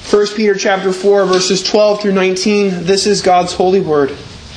1 Peter chapter 4, verses 12 through 19. This is God's holy word.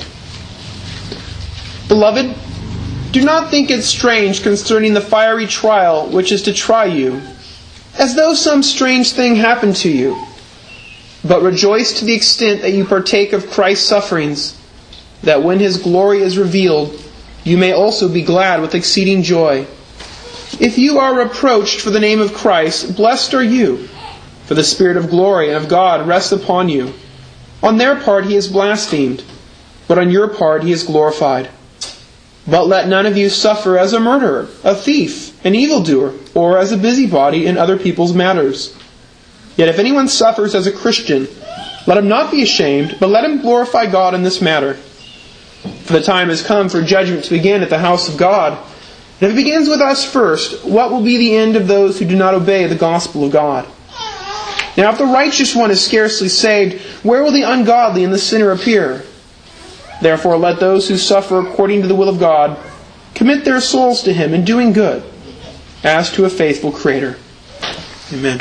Beloved, do not think it strange concerning the fiery trial which is to try you, as though some strange thing happened to you. But rejoice to the extent that you partake of Christ's sufferings, that when His glory is revealed, you may also be glad with exceeding joy. If you are reproached for the name of Christ, blessed are you, for the Spirit of glory and of God rests upon you. On their part He is blasphemed, but on your part He is glorified. But let none of you suffer as a murderer, a thief, an evildoer, or as a busybody in other people's matters. Yet if anyone suffers as a Christian, let him not be ashamed, but let him glorify God in this matter. For the time has come for judgment to begin at the house of God. And if it begins with us first, what will be the end of those who do not obey the gospel of God? Now if the righteous one is scarcely saved, where will the ungodly and the sinner appear? Therefore let those who suffer according to the will of God commit their souls to Him in doing good, as to a faithful Creator. Amen.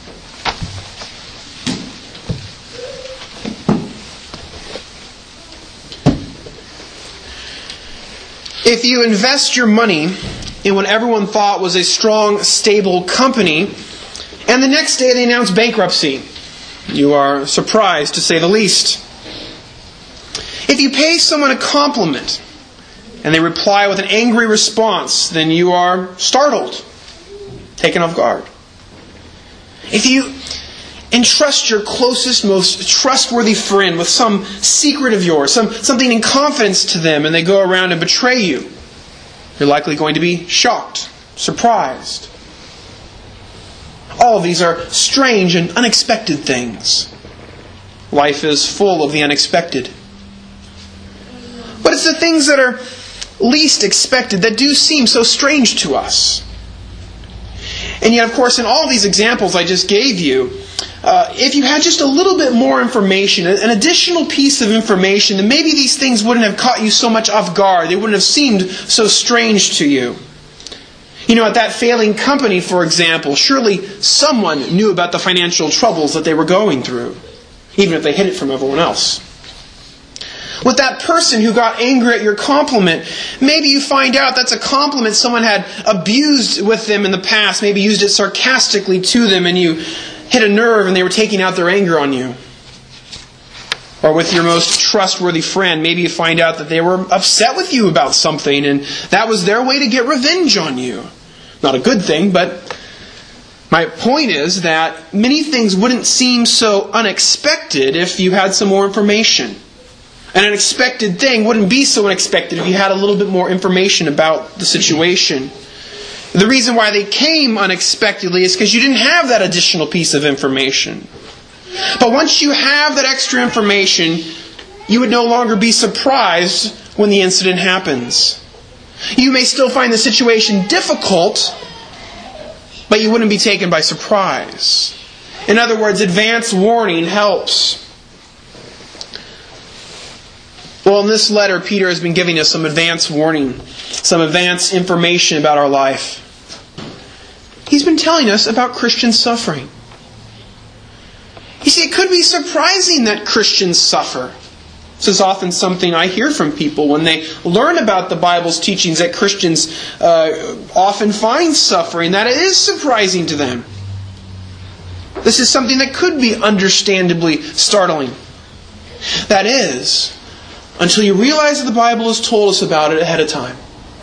If you invest your money in what everyone thought was a strong, stable company, and the next day they announce bankruptcy, you are surprised to say the least. If you pay someone a compliment and they reply with an angry response, then you are startled, taken off guard. If you entrust your closest, most trustworthy friend with some secret of yours, something in confidence to them, and they go around and betray you, you're likely going to be shocked, surprised. All of these are strange and unexpected things. Life is full of the unexpected. But it's the things that are least expected that do seem so strange to us. And yet, of course, in all these examples I just gave you, if you had just a little bit more information, an additional piece of information, then maybe these things wouldn't have caught you so much off guard. They wouldn't have seemed so strange to you. You know, at that failing company, for example, surely someone knew about the financial troubles that they were going through, even if they hid it from everyone else. With that person who got angry at your compliment, maybe you find out that's a compliment someone had abused with them in the past, maybe used it sarcastically to them, and you hit a nerve and they were taking out their anger on you. Or with your most trustworthy friend, maybe you find out that they were upset with you about something and that was their way to get revenge on you. Not a good thing, but my point is that many things wouldn't seem so unexpected if you had some more information. An unexpected thing wouldn't be so unexpected if you had a little bit more information about the situation. The reason why they came unexpectedly is because you didn't have that additional piece of information. But once you have that extra information, you would no longer be surprised when the incident happens. You may still find the situation difficult, but you wouldn't be taken by surprise. In other words, advance warning helps. Well, in this letter, Peter has been giving us some advance warning, some advance information about our life. He's been telling us about Christian suffering. You see, it could be surprising that Christians suffer. This is often something I hear from people when they learn about the Bible's teachings that Christians often find suffering, that it is surprising to them. This is something that could be understandably startling. That is, until you realize that the Bible has told us about it ahead of time.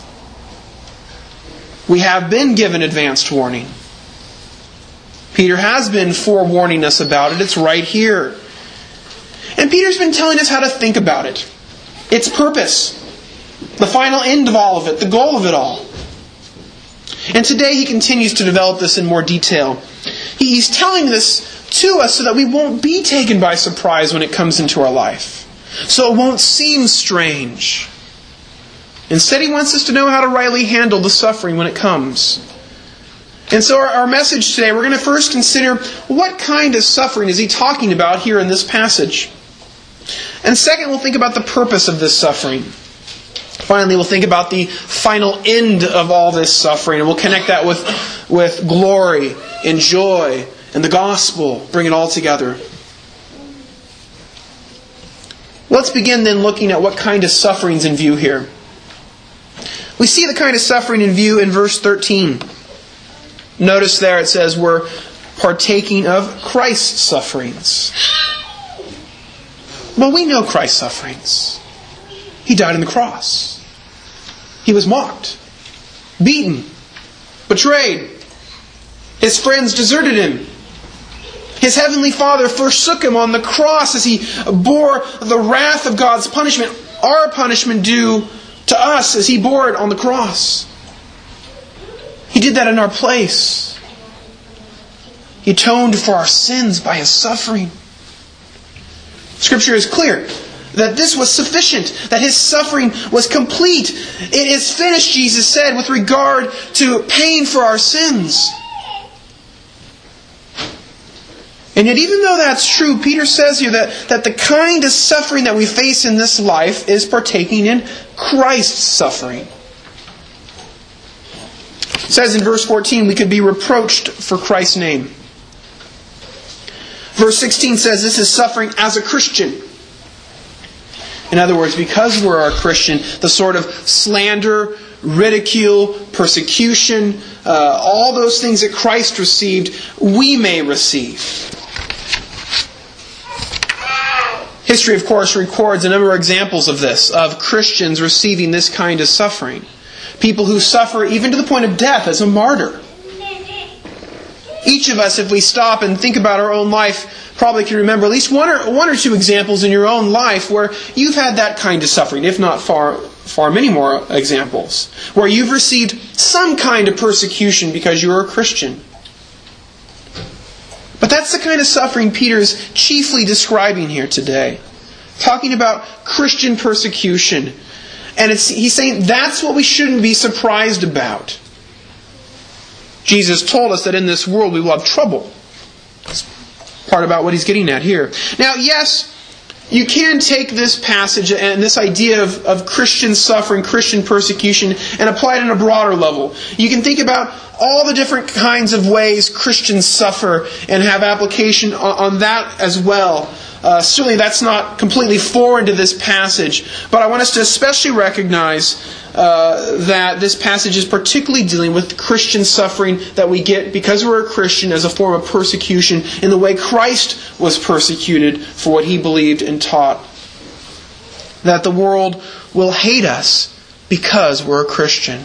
We have been given advanced warning. Peter has been forewarning us about it. It's right here. And Peter's been telling us how to think about it. Its purpose. The final end of all of it. The goal of it all. And today he continues to develop this in more detail. He's telling this to us so that we won't be taken by surprise when it comes into our life. So it won't seem strange. Instead, he wants us to know how to rightly handle the suffering when it comes. And so our message today, we're going to first consider what kind of suffering is he talking about here in this passage. And second, we'll think about the purpose of this suffering. Finally, we'll think about the final end of all this suffering. And we'll connect that with glory and joy and the gospel bring it all together. Let's begin then looking at what kind of suffering's in view here. We see the kind of suffering in view in verse 13. Notice there it says we're partaking of Christ's sufferings. Well, we know Christ's sufferings. He died on the cross. He was mocked, beaten, betrayed. His friends deserted him. His heavenly Father forsook him on the cross as He bore the wrath of God's punishment, our punishment due to us as He bore it on the cross. He did that in our place. He atoned for our sins by His suffering. Scripture is clear that this was sufficient, that His suffering was complete. It is finished, Jesus said, with regard to paying for our sins. And yet, even though that's true, Peter says here that the kind of suffering that we face in this life is partaking in Christ's suffering. It says in verse 14, we could be reproached for Christ's name. Verse 16 says this is suffering as a Christian. In other words, because we're a Christian, the sort of slander, ridicule, persecution, all those things that Christ received, we may receive. History, of course, records a number of examples of this, of Christians receiving this kind of suffering. People who suffer even to the point of death as a martyr. Each of us, if we stop and think about our own life, probably can remember at least one or two examples in your own life where you've had that kind of suffering, if not far many more examples, where you've received some kind of persecution because you're a Christian. But that's the kind of suffering Peter's chiefly describing here today. Talking about Christian persecution. And he's saying that's what we shouldn't be surprised about. Jesus told us that in this world we will have trouble. That's part about what he's getting at here. Now, yes, you can take this passage and this idea of Christian suffering, Christian persecution, and apply it on a broader level. You can think about all the different kinds of ways Christians suffer and have application on that as well. Certainly that's not completely foreign to this passage, but I want us to especially recognize that this passage is particularly dealing with Christian suffering that we get because we're a Christian as a form of persecution in the way Christ was persecuted for what He believed and taught. That the world will hate us because we're a Christian.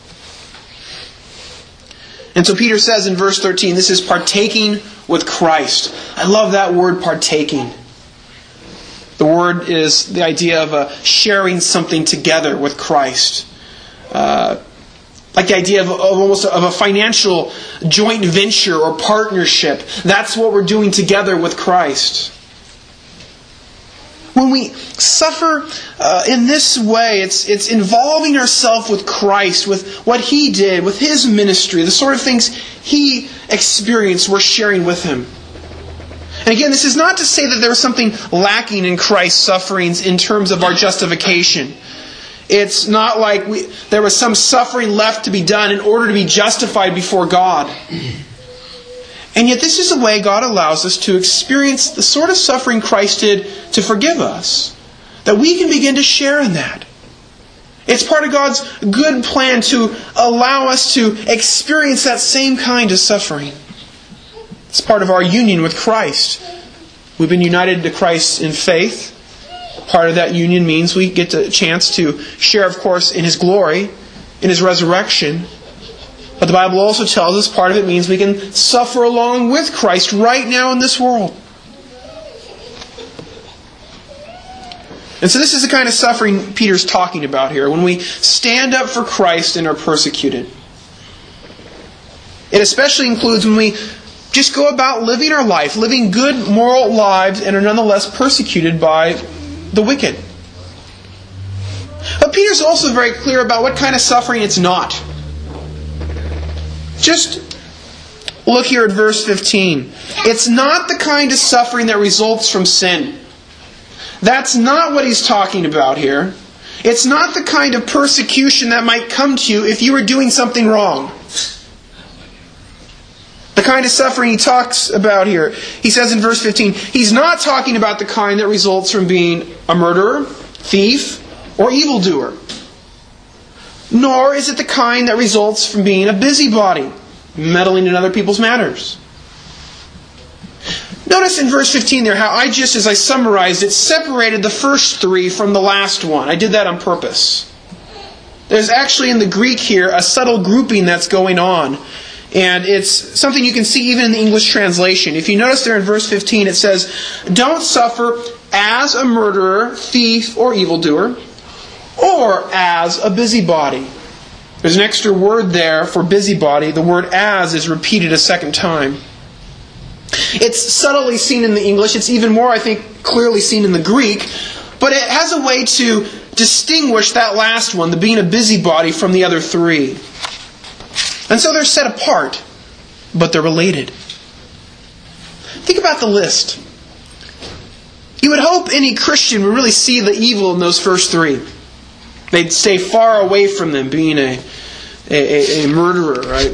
And so Peter says in verse 13, this is partaking with Christ. I love that word, partaking. The word is the idea of sharing something together with Christ. Like the idea of almost of a financial joint venture or partnership. That's what we're doing together with Christ. When we suffer in this way, it's involving ourselves with Christ, with what He did, with His ministry, the sort of things He experienced, we're sharing with Him. And again, this is not to say that there was something lacking in Christ's sufferings in terms of our justification. It's not like there was some suffering left to be done in order to be justified before God. And yet this is a way God allows us to experience the sort of suffering Christ did to forgive us. That we can begin to share in that. It's part of God's good plan to allow us to experience that same kind of suffering. It's part of our union with Christ. We've been united to Christ in faith. Part of that union means we get a chance to share, of course, in His glory, in His resurrection. But the Bible also tells us part of it means we can suffer along with Christ right now in this world. And so this is the kind of suffering Peter's talking about here. When we stand up for Christ and are persecuted. It especially includes when we just go about living our life, living good moral lives, and are nonetheless persecuted by the wicked. But Peter's also very clear about what kind of suffering it's not. Just look here at verse 15. It's not the kind of suffering that results from sin. That's not what he's talking about here. It's not the kind of persecution that might come to you if you were doing something wrong. The kind of suffering he talks about here. He says in verse 15, he's not talking about the kind that results from being a murderer, thief, or evildoer. Nor is it the kind that results from being a busybody, meddling in other people's matters. Notice in verse 15 there how as I summarized it, separated the first three from the last one. I did that on purpose. There's actually in the Greek here a subtle grouping that's going on. And it's something you can see even in the English translation. If you notice there in verse 15 it says, don't suffer as a murderer, thief, or evildoer, or as a busybody. There's an extra word there for busybody. The word as is repeated a second time. It's subtly seen in the English. It's even more, I think, clearly seen in the Greek. But it has a way to distinguish that last one, the being a busybody, from the other three. And so they're set apart, but they're related. Think about the list. You would hope any Christian would really see the evil in those first three. They'd stay far away from them, being a murderer, right?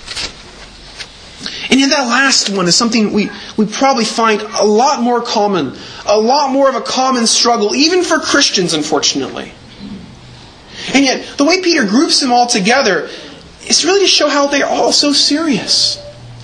And yet that last one is something we probably find a lot more common, a lot more of a common struggle, even for Christians, unfortunately. And yet, the way Peter groups them all together is really to show how they're all so serious.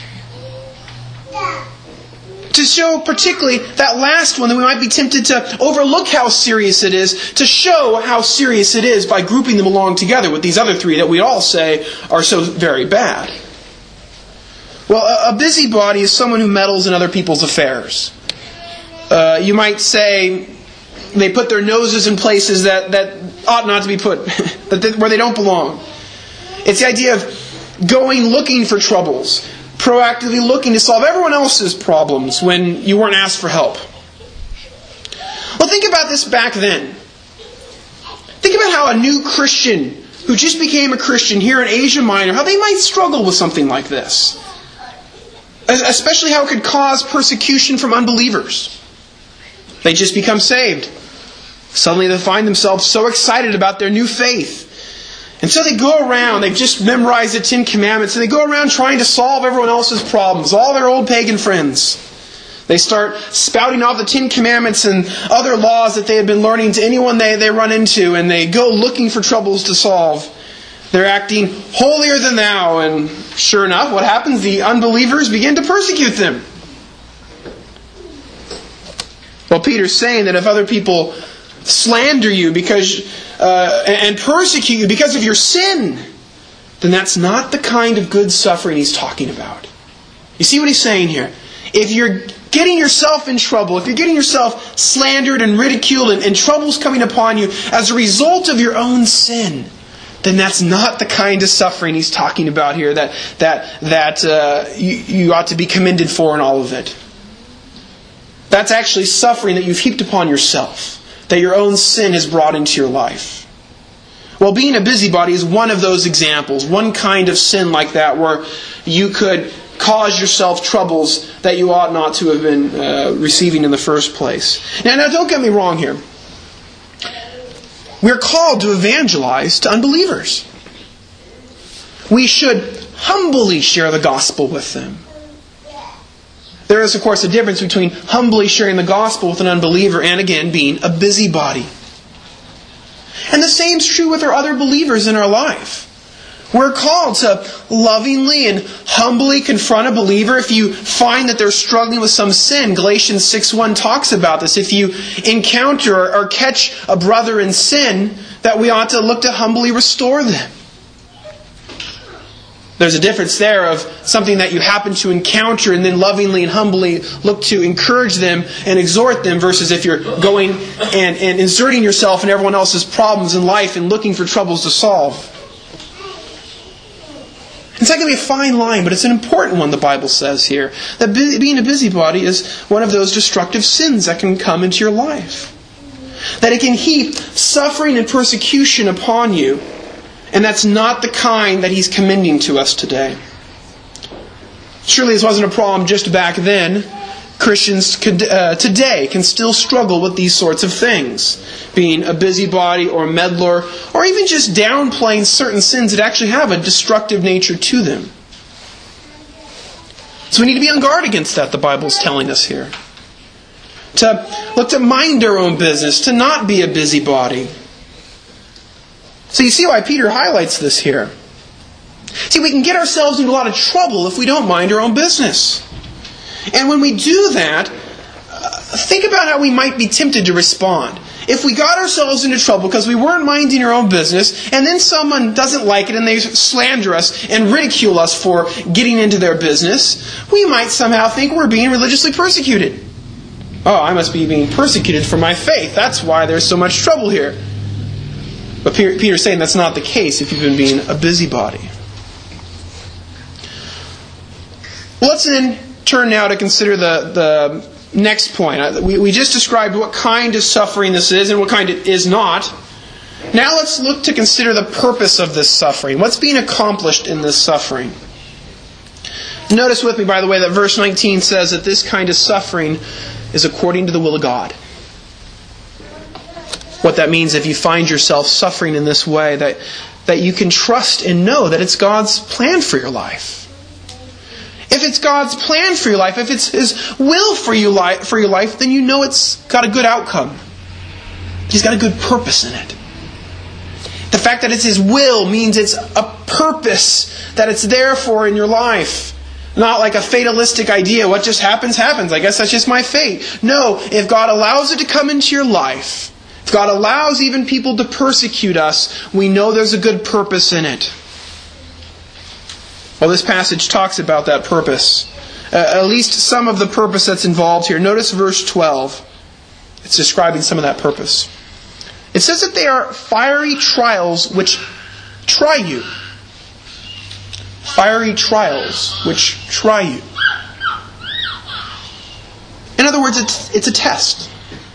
To show particularly that last one that we might be tempted to overlook how serious it is, to show how serious it is by grouping them along together with these other three that we all say are so very bad. Well, a busybody is someone who meddles in other people's affairs. You might say they put their noses in places that ought not to be put, where they don't belong. It's the idea of going looking for troubles, proactively looking to solve everyone else's problems when you weren't asked for help. Well, think about this back then. Think about how a new Christian who just became a Christian here in Asia Minor, how they might struggle with something like this. Especially how it could cause persecution from unbelievers. They just become saved. Suddenly they find themselves so excited about their new faith. And so they go around, they've just memorized the 10 Commandments, and they go around trying to solve everyone else's problems, all their old pagan friends. They start spouting off the 10 Commandments and other laws that they had been learning to anyone they run into, and they go looking for troubles to solve. They're acting holier than thou, and sure enough, what happens? The unbelievers begin to persecute them. Well, Peter's saying that if other people slander you and persecute you because of your sin, then that's not the kind of good suffering he's talking about. You see what he's saying here? If you're getting yourself in trouble, if you're getting yourself slandered and ridiculed and troubles coming upon you as a result of your own sin, then that's not the kind of suffering he's talking about here that you ought to be commended for in all of it. That's actually suffering that you've heaped upon yourself, that your own sin has brought into your life. Well, being a busybody is one of those examples, one kind of sin like that where you could cause yourself troubles that you ought not to have been receiving in the first place. Now don't get me wrong here. We're called to evangelize to unbelievers. We should humbly share the gospel with them. There is, of course, a difference between humbly sharing the gospel with an unbeliever and, again, being a busybody. And the same is true with our other believers in our life. We're called to lovingly and humbly confront a believer if you find that they're struggling with some sin. Galatians 6:1 talks about this. If you encounter or catch a brother in sin, that we ought to look to humbly restore them. There's a difference there of something that you happen to encounter and then lovingly and humbly look to encourage them and exhort them versus if you're going and inserting yourself in everyone else's problems in life and looking for troubles to solve. It's not going to be a fine line, but it's an important one, the Bible says here. That being a busybody is one of those destructive sins that can come into your life. That it can heap suffering and persecution upon you. And that's not the kind that he's commending to us today. Surely this wasn't a problem just back then. Christians today can still struggle with these sorts of things. Being a busybody or a meddler, or even just downplaying certain sins that actually have a destructive nature to them. So we need to be on guard against that, the Bible's telling us here. To look to mind our own business, to not be a busybody. So you see why Peter highlights this here. See, we can get ourselves into a lot of trouble if we don't mind our own business. And when we do that, think about how we might be tempted to respond. If we got ourselves into trouble because we weren't minding our own business, and then someone doesn't like it and they slander us and ridicule us for getting into their business, we might somehow think we're being religiously persecuted. Oh, I must be being persecuted for my faith. That's why there's so much trouble here. But Peter's saying that's not the case if you've been being a busybody. Well, let's then turn now to consider the next point. We just described what kind of suffering this is and what kind it is not. Now let's look to consider the purpose of this suffering. What's being accomplished in this suffering? Notice with me, by the way, that verse 19 says that this kind of suffering is according to the will of God. What that means, if you find yourself suffering in this way, that you can trust and know that it's God's plan for your life. If it's God's plan for your life, if it's His will for your life, then you know it's got a good outcome. He's got a good purpose in it. The fact that it's His will means it's a purpose that it's there for in your life. Not like a fatalistic idea, what just happens, happens. I guess that's just my fate. No, if God allows it to come into your life, if God allows even people to persecute us, we know there's a good purpose in it. Well, this passage talks about that purpose. At least some of the purpose that's involved here. Notice verse 12. It's describing some of that purpose. It says that they are fiery trials which try you. Fiery trials which try you. In other words, it's a test.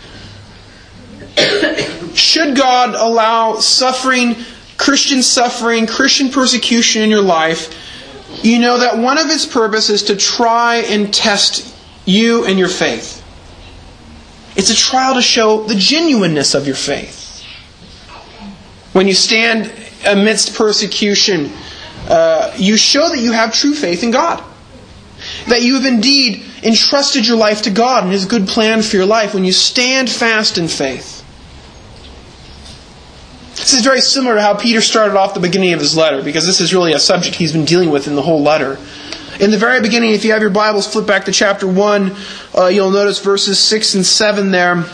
Should God allow suffering, Christian persecution in your life, you know that one of His purposes is to try and test you and your faith. It's a trial to show the genuineness of your faith. When you stand amidst persecution, you show that you have true faith in God. That you have indeed entrusted your life to God and His good plan for your life when you stand fast in faith. This is very similar to how Peter started off the beginning of his letter, because this is really a subject he's been dealing with in the whole letter. In the very beginning, if you have your Bibles, flip back to chapter 1, you'll notice verses 6 and 7 there.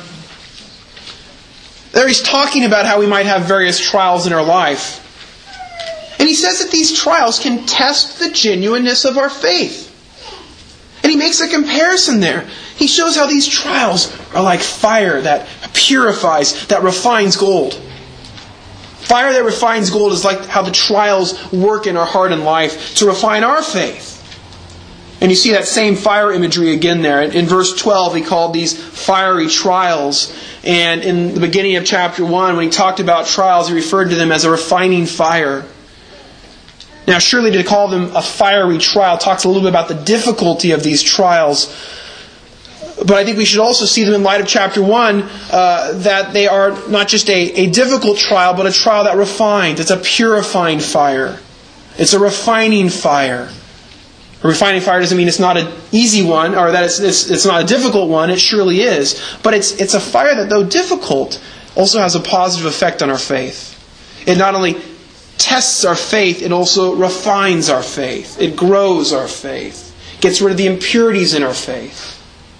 There he's talking about how we might have various trials in our life. And he says that these trials can test the genuineness of our faith. And he makes a comparison there. He shows how these trials are like fire that purifies, that refines gold. Fire that refines gold is like how the trials work in our heart and life to refine our faith. And you see that same fire imagery again there. In verse 12, he called these fiery trials. And in the beginning of chapter 1, when he talked about trials, he referred to them as a refining fire. Now, surely to call them a fiery trial talks a little bit about the difficulty of these trials. But I think we should also see them in light of chapter 1, that they are not just a difficult trial, but a trial that refines. It's a purifying fire. It's a refining fire. A refining fire doesn't mean it's not an easy one, or that it's not a difficult one. It surely is. But it's a fire that, though difficult, also has a positive effect on our faith. It not only tests our faith, it also refines our faith. It grows our faith. Gets rid of the impurities in our faith.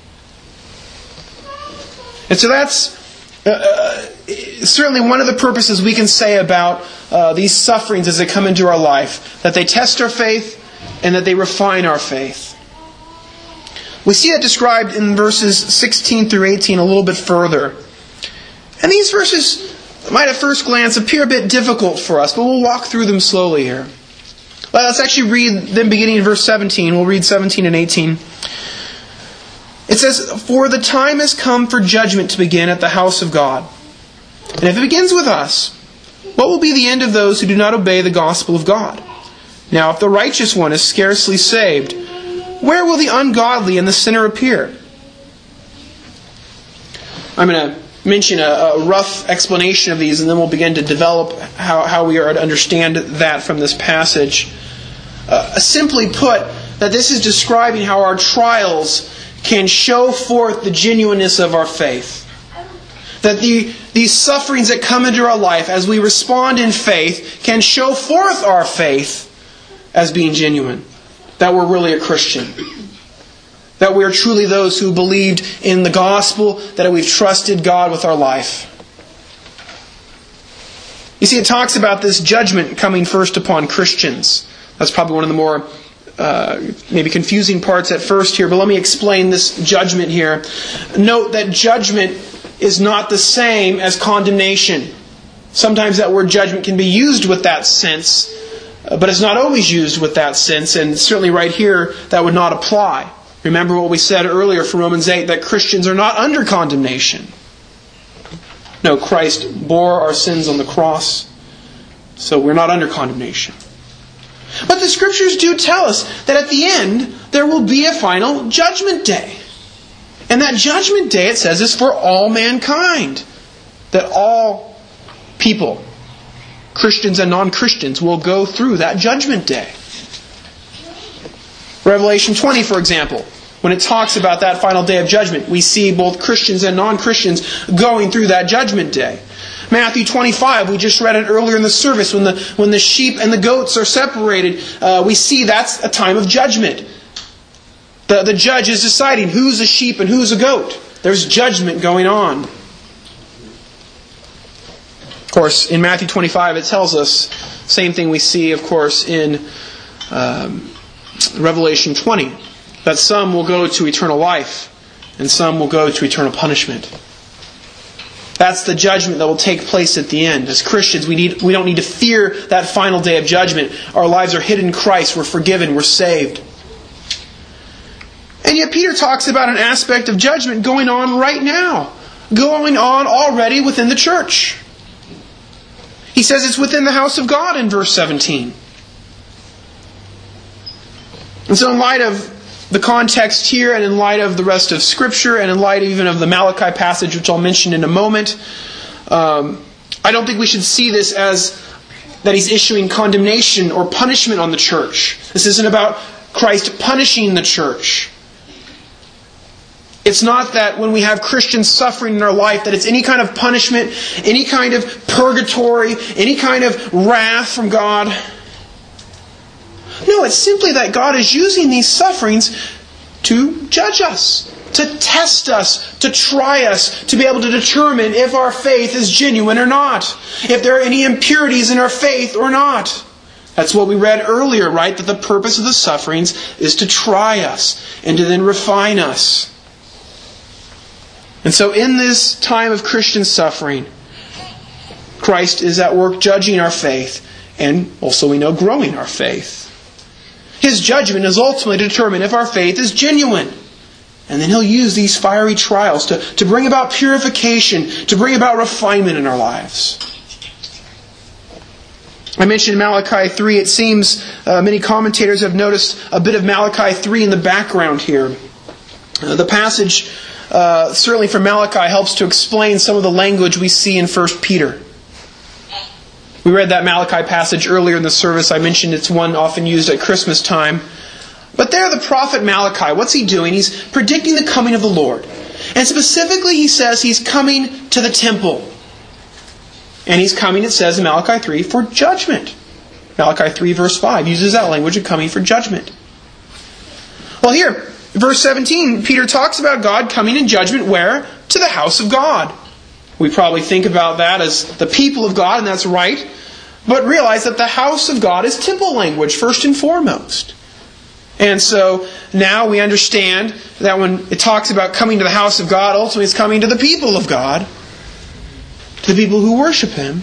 And so that's certainly one of the purposes we can say about these sufferings as they come into our life. That they test our faith and that they refine our faith. We see that described in verses 16 through 18 a little bit further. And these verses might at first glance appear a bit difficult for us, but we'll walk through them slowly here. Let's actually read them beginning in verse 17. We'll read 17 and 18. It says, "For the time has come for judgment to begin at the house of God. And if it begins with us, what will be the end of those who do not obey the gospel of God? Now if the righteous one is scarcely saved, where will the ungodly and the sinner appear?" I'm going to mention a rough explanation of these, and then we'll begin to develop how we are to understand that from this passage. Simply put, that this is describing how our trials can show forth the genuineness of our faith. That these sufferings that come into our life as we respond in faith can show forth our faith as being genuine. That we're really a Christian. That we are truly those who believed in the gospel, that we've trusted God with our life. You see, it talks about this judgment coming first upon Christians. That's probably one of the more maybe confusing parts at first here, but let me explain this judgment here. Note that judgment is not the same as condemnation. Sometimes that word judgment can be used with that sense, but it's not always used with that sense, and certainly right here that would not apply. Remember what we said earlier from Romans 8, that Christians are not under condemnation. No, Christ bore our sins on the cross, so we're not under condemnation. But the Scriptures do tell us that at the end there will be a final judgment day. And that judgment day, it says, is for all mankind. That all people, Christians and non-Christians, will go through that judgment day. Revelation 20, for example, when it talks about that final day of judgment, we see both Christians and non-Christians going through that judgment day. Matthew 25, we just read it earlier in the service, when the sheep and the goats are separated, we see that's a time of judgment. The judge is deciding who's a sheep and who's a goat. There's judgment going on. Of course, in Matthew 25 it tells us, same thing we see, of course, in Revelation 20, that some will go to eternal life and some will go to eternal punishment. That's the judgment that will take place at the end. As Christians, we don't need to fear that final day of judgment. Our lives are hid in Christ. We're forgiven. We're saved. And yet Peter talks about an aspect of judgment going on right now. Going on already within the church. He says it's within the house of God in verse 17. And so in light of the context here, and in light of the rest of Scripture, and in light even of the Malachi passage, which I'll mention in a moment, I don't think we should see this as that He's issuing condemnation or punishment on the church. This isn't about Christ punishing the church. It's not that when we have Christians suffering in our life that it's any kind of punishment, any kind of purgatory, any kind of wrath from God. No, it's simply that God is using these sufferings to judge us, to test us, to try us, to be able to determine if our faith is genuine or not, if there are any impurities in our faith or not. That's what we read earlier, right? That the purpose of the sufferings is to try us and to then refine us. And so in this time of Christian suffering, Christ is at work judging our faith and also we know growing our faith. His judgment is ultimately to determine if our faith is genuine. And then He'll use these fiery trials to bring about purification, to bring about refinement in our lives. I mentioned Malachi 3. It seems many commentators have noticed a bit of Malachi 3 in the background here. The passage, certainly from Malachi, helps to explain some of the language we see in 1 Peter. We read that Malachi passage earlier in the service. I mentioned it's one often used at Christmas time. But there the prophet Malachi, what's he doing? He's predicting the coming of the Lord. And specifically he says He's coming to the temple. And He's coming, it says in Malachi 3, for judgment. Malachi 3 verse 5 uses that language of coming for judgment. Well here, verse 17, Peter talks about God coming in judgment where? To the house of God. We probably think about that as the people of God, and that's right. But realize that the house of God is temple language, first and foremost. And so now we understand that when it talks about coming to the house of God, ultimately it's coming to the people of God, to the people who worship Him.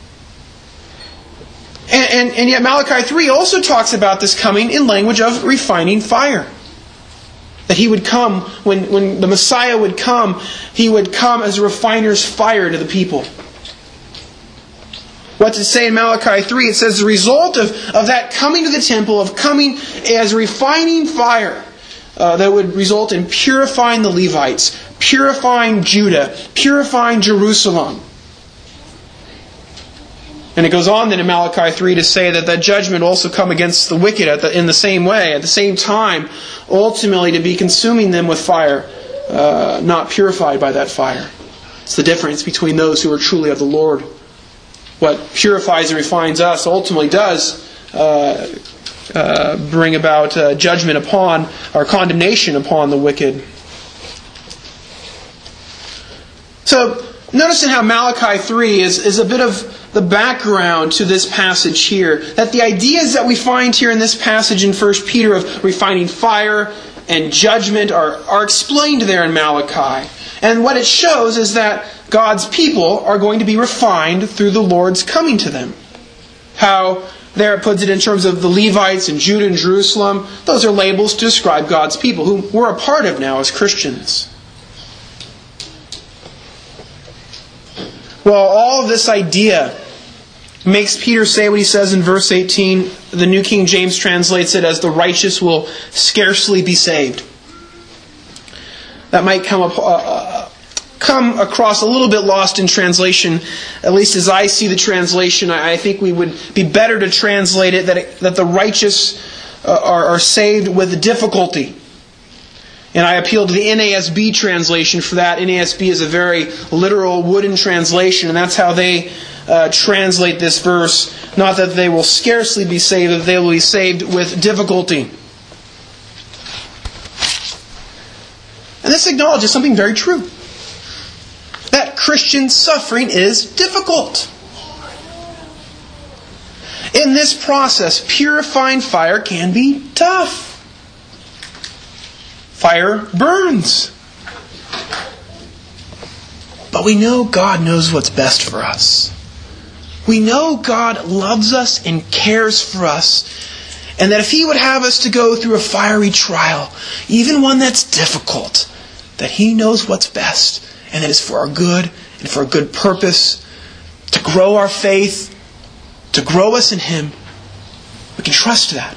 And yet Malachi 3 also talks about this coming in language of refining fire. That He would come, when the Messiah would come, He would come as a refiner's fire to the people. What does it say in Malachi 3? It says the result of that coming to the temple, of coming as refining fire, that would result in purifying the Levites, purifying Judah, purifying Jerusalem. And it goes on then in Malachi 3 to say that judgment will also come against the wicked in the same way, at the same time, ultimately to be consuming them with fire, not purified by that fire. It's the difference between those who are truly of the Lord. What purifies and refines us ultimately does bring about judgment upon, or condemnation upon the wicked. So, notice in how Malachi 3 is a bit of the background to this passage here. That the ideas that we find here in this passage in 1 Peter of refining fire and judgment are explained there in Malachi. And what it shows is that God's people are going to be refined through the Lord's coming to them. How there it puts it in terms of the Levites and Judah and Jerusalem. Those are labels to describe God's people, whom we're a part of now as Christians. Well, all of this idea makes Peter say what he says in verse 18. The New King James translates it as the righteous will scarcely be saved. That might come across a little bit lost in translation. At least as I see the translation, I think we would be better to translate it that the righteous are saved with difficulty. And I appeal to the NASB translation for that. NASB is a very literal wooden translation, and that's how they translate this verse. Not that they will scarcely be saved, that they will be saved with difficulty. And this acknowledges something very true. That Christian suffering is difficult. In this process, purifying fire can be tough. Fire burns. But we know God knows what's best for us. We know God loves us and cares for us. And that if He would have us to go through a fiery trial, even one that's difficult, that He knows what's best. And that it's for our good and for a good purpose. To grow our faith. To grow us in Him. We can trust that.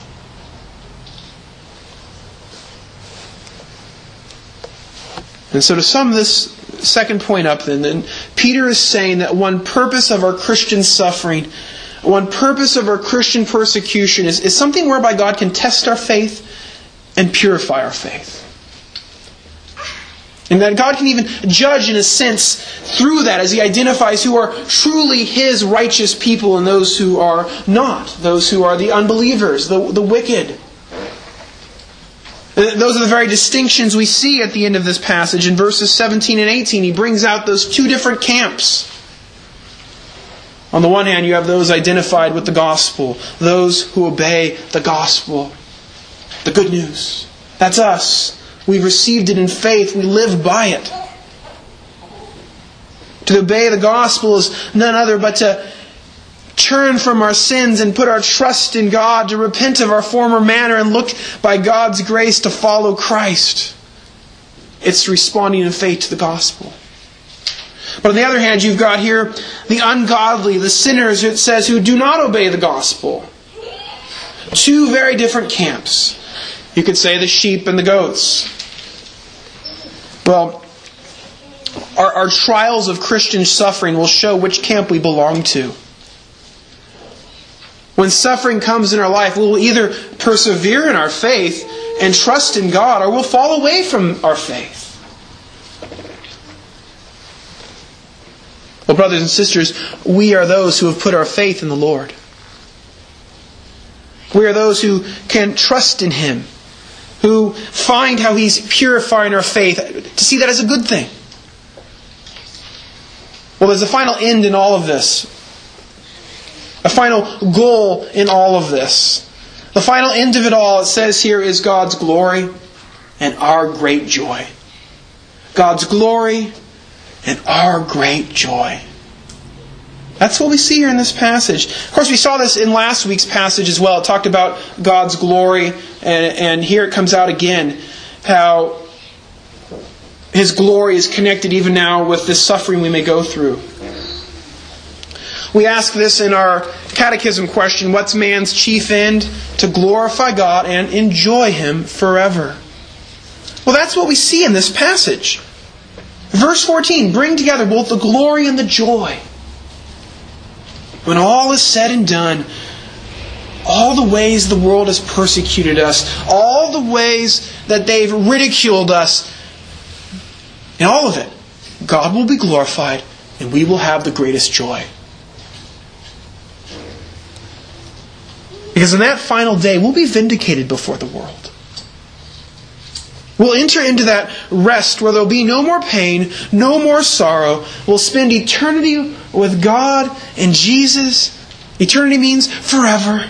And so to sum this second point up then, Peter is saying that one purpose of our Christian suffering, one purpose of our Christian persecution is something whereby God can test our faith and purify our faith. And that God can even judge in a sense through that as He identifies who are truly His righteous people and those who are not. Those who are the unbelievers, the wicked. Those are the very distinctions we see at the end of this passage. In verses 17 and 18, he brings out those two different camps. On the one hand, you have those identified with the gospel. Those who obey the gospel. The good news. That's us. We've received it in faith. We live by it. To obey the gospel is none other but to turn from our sins and put our trust in God, to repent of our former manner and look by God's grace to follow Christ. It's responding in faith to the gospel. But on the other hand, you've got here the ungodly, the sinners, it says, who do not obey the gospel. Two very different camps. You could say the sheep and the goats. Well, our trials of Christian suffering will show which camp we belong to. When suffering comes in our life, we'll either persevere in our faith and trust in God, or we'll fall away from our faith. Well, brothers and sisters, we are those who have put our faith in the Lord. We are those who can trust in Him, who find how He's purifying our faith, to see that as a good thing. Well, there's a final end in all of this. A final goal in all of this. The final end of it all, it says here, is God's glory and our great joy. God's glory and our great joy. That's what we see here in this passage. Of course, we saw this in last week's passage as well. It talked about God's glory, and here it comes out again, how His glory is connected even now with this suffering we may go through. We ask this in our catechism question, what's man's chief end? To glorify God and enjoy Him forever. Well, that's what we see in this passage. Verse 14, bring together both the glory and the joy. when all is said and done, all the ways the world has persecuted us, all the ways that they've ridiculed us, in all of it, God will be glorified and we will have the greatest joy. Because in that final day, we'll be vindicated before the world. We'll enter into that rest where there'll be no more pain, no more sorrow. We'll spend eternity with God and Jesus. Eternity means forever.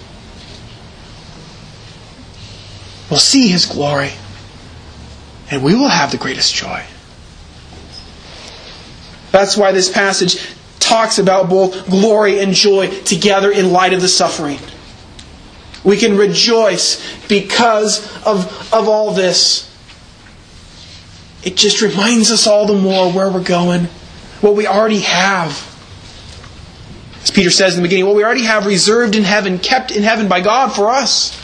We'll see His glory. And we will have the greatest joy. That's why this passage talks about both glory and joy together in light of the suffering. We can rejoice because of all this. It just reminds us all the more where we're going, what we already have. As Peter says in the beginning, what we already have reserved in heaven, kept in heaven by God for us.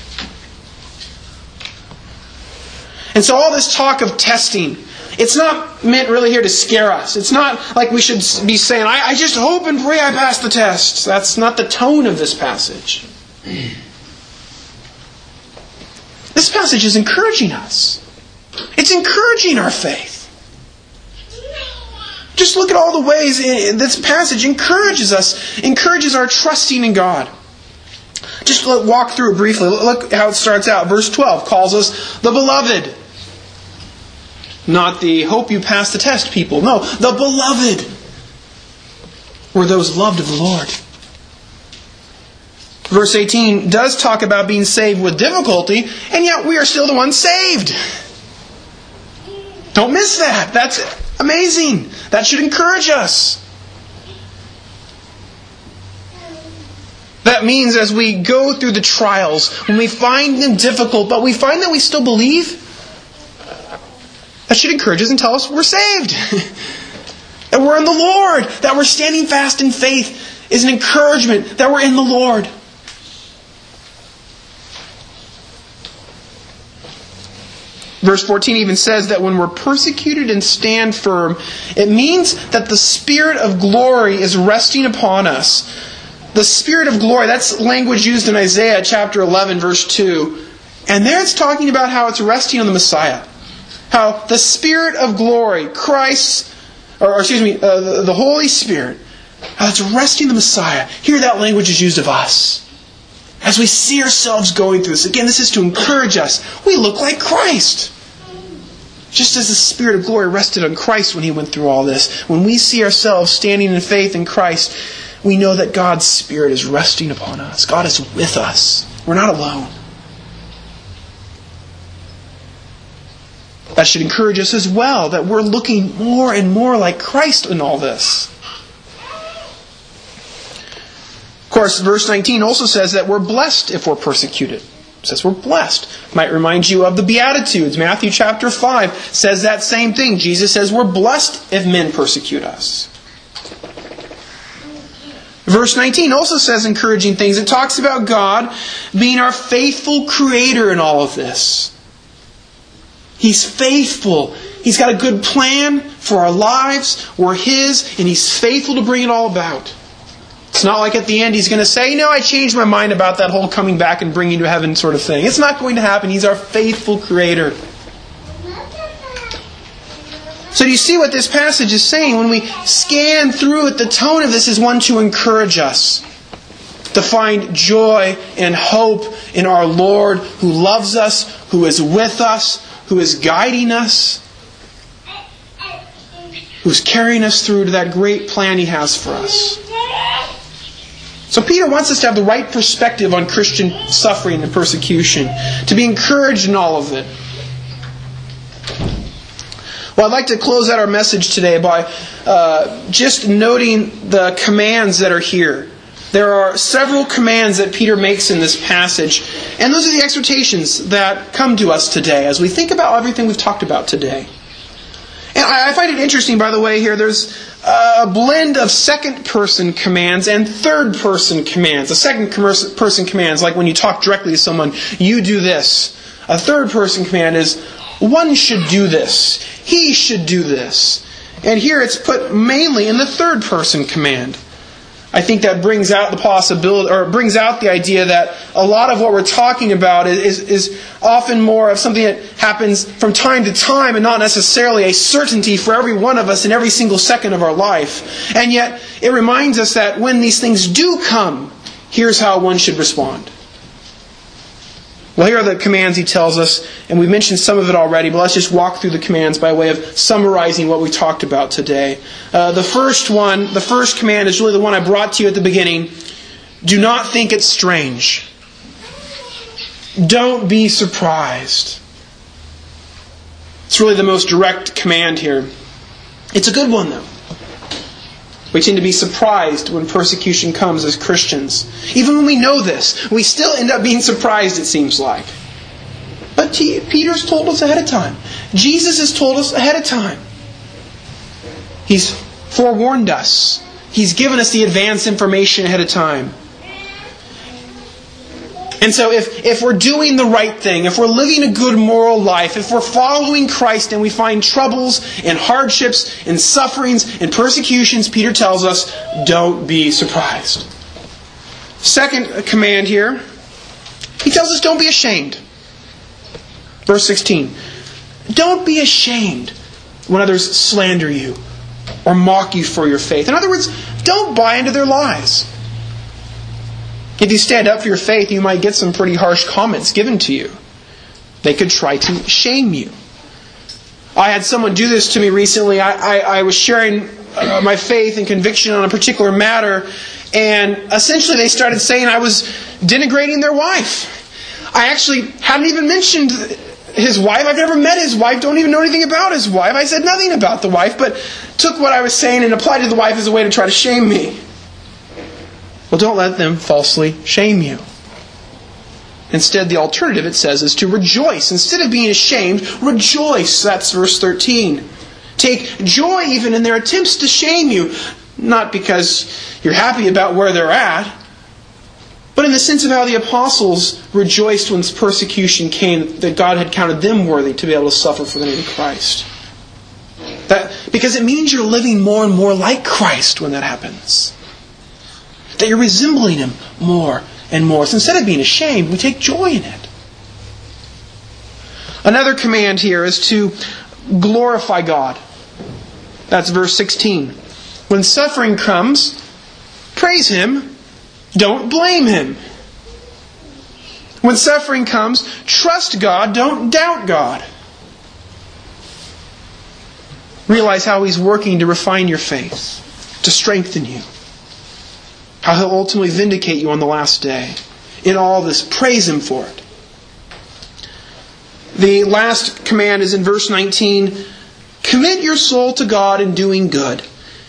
And so all this talk of testing, it's not meant really here to scare us. It's not like we should be saying, I just hope and pray I pass the tests. That's not the tone of this passage. This passage is encouraging us. It's encouraging our faith. Just look at all the ways this passage encourages us, encourages our trusting in God. Just walk through it briefly. Look how it starts out. Verse 12 calls us the beloved. Not the hope you pass the test people. No, the beloved. We're those loved of the Lord. Verse 18 does talk about being saved with difficulty, and yet we are still the ones saved. Don't miss that. That's amazing. That should encourage us. That means as we go through the trials, when we find them difficult, but we find that we still believe, that should encourage us and tell us we're saved. That we're in the Lord. That we're standing fast in faith is an encouragement that we're in the Lord. Verse 14 even says that when we're persecuted and stand firm, it means that the Spirit of glory is resting upon us. The Spirit of glory, that's language used in Isaiah chapter 11, verse 2. And there it's talking about how it's resting on the Messiah. How the Spirit of glory, Christ, the Holy Spirit, how it's resting on the Messiah. Here that language is used of us. As we see ourselves going through this, again, this is to encourage us. We look like Christ. Just as the Spirit of glory rested on Christ when He went through all this, when we see ourselves standing in faith in Christ, we know that God's Spirit is resting upon us. God is with us. We're not alone. That should encourage us as well, that we're looking more and more like Christ in all this. Of course, verse 19 also says that we're blessed if we're persecuted. It says we're blessed. Might remind you of the Beatitudes. Matthew chapter 5 says that same thing. Jesus says we're blessed if men persecute us. Verse 19 also says encouraging things. It talks about God being our faithful creator in all of this. He's faithful. He's got a good plan for our lives. We're His, and He's faithful to bring it all about. It's not like at the end He's going to say, no, I changed my mind about that whole coming back and bringing you to heaven sort of thing. It's not going to happen. He's our faithful creator. So do you see what this passage is saying? When we scan through it, the tone of this is one to encourage us. To find joy and hope in our Lord who loves us, who is with us, who is guiding us, who's carrying us through to that great plan He has for us. So Peter wants us to have the right perspective on Christian suffering and persecution, to be encouraged in all of it. Well, I'd like to close out our message today by just noting the commands that are here. There are several commands that Peter makes in this passage, and those are the exhortations that come to us today as we think about everything we've talked about today. And I find it interesting, by the way, here there's a blend of second-person commands and third-person commands. The second-person commands, like when you talk directly to someone, you do this. A third-person command is, one should do this. He should do this. And here it's put mainly in the third-person command. I think that brings out the possibility, or brings out the idea that a lot of what we're talking about is often more of something that happens from time to time and not necessarily a certainty for every one of us in every single second of our life. And yet, it reminds us that when these things do come, here's how one should respond. Well, here are the commands he tells us, and we've mentioned some of it already, but let's just walk through the commands by way of summarizing what we talked about today. The first command is really the one I brought to you at the beginning. Do not think it strange. Don't be surprised. It's really the most direct command here. It's a good one, though. We tend to be surprised when persecution comes as Christians. Even when we know this, we still end up being surprised, it seems like. But Peter's told us ahead of time. Jesus has told us ahead of time. He's forewarned us. He's given us the advance information ahead of time. And so if we're doing the right thing, if we're living a good moral life, if we're following Christ and we find troubles and hardships and sufferings and persecutions, Peter tells us, don't be surprised. Second command here, he tells us don't be ashamed. Verse 16, don't be ashamed when others slander you or mock you for your faith. In other words, don't buy into their lies. If you stand up for your faith, you might get some pretty harsh comments given to you. They could try to shame you. I had someone do this to me recently. I was sharing my faith and conviction on a particular matter, and essentially they started saying I was denigrating their wife. I actually hadn't even mentioned his wife. I've never met his wife, don't even know anything about his wife. I said nothing about the wife, but took what I was saying and applied it to the wife as a way to try to shame me. Well, don't let them falsely shame you. Instead, the alternative, it says, is to rejoice. Instead of being ashamed, rejoice. That's verse 13. Take joy even in their attempts to shame you. Not because you're happy about where they're at, but in the sense of how the apostles rejoiced when persecution came, that God had counted them worthy to be able to suffer for the name of Christ. Because it means you're living more and more like Christ when that happens. That you're resembling Him more and more. So instead of being ashamed, we take joy in it. Another command here is to glorify God. That's verse 16. When suffering comes, praise Him. Don't blame Him. When suffering comes, trust God. Don't doubt God. Realize how He's working to refine your faith, to strengthen you. How He'll ultimately vindicate you on the last day. In all this, praise Him for it. The last command is in verse 19. Commit your soul to God in doing good.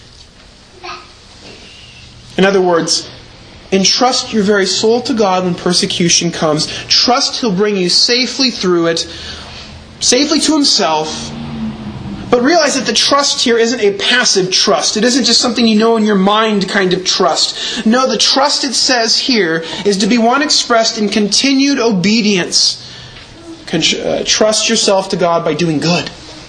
In other words, entrust your very soul to God when persecution comes. Trust He'll bring you safely through it, safely to Himself. But realize that the trust here isn't a passive trust. It isn't just something you know in your mind kind of trust. No, the trust it says here is to be one expressed in continued obedience. Trust yourself to God by doing good.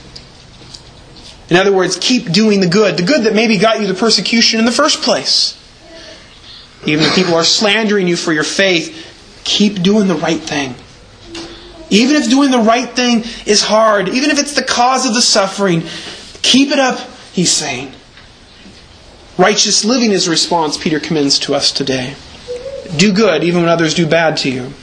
In other words, keep doing the good that maybe got you the persecution in the first place. Even if people are slandering you for your faith, keep doing the right thing. Even if doing the right thing is hard, even if it's the cause of the suffering, keep it up, he's saying. Righteous living is a response Peter commends to us today. Do good even when others do bad to you.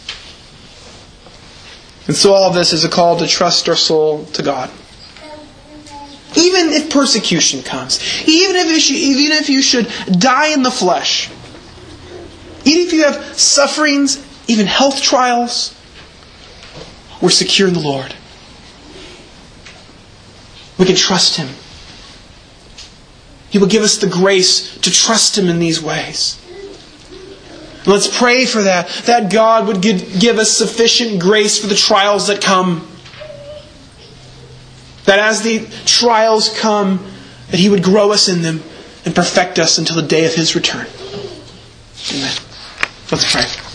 And so all of this is a call to trust our soul to God. Even if persecution comes, even if you should die in the flesh, even if you have sufferings, even health trials, we're secure in the Lord. We can trust Him. He will give us the grace to trust Him in these ways. And let's pray for that. That God would give us sufficient grace for the trials that come. That as the trials come, that He would grow us in them and perfect us until the day of His return. Amen. Let's pray.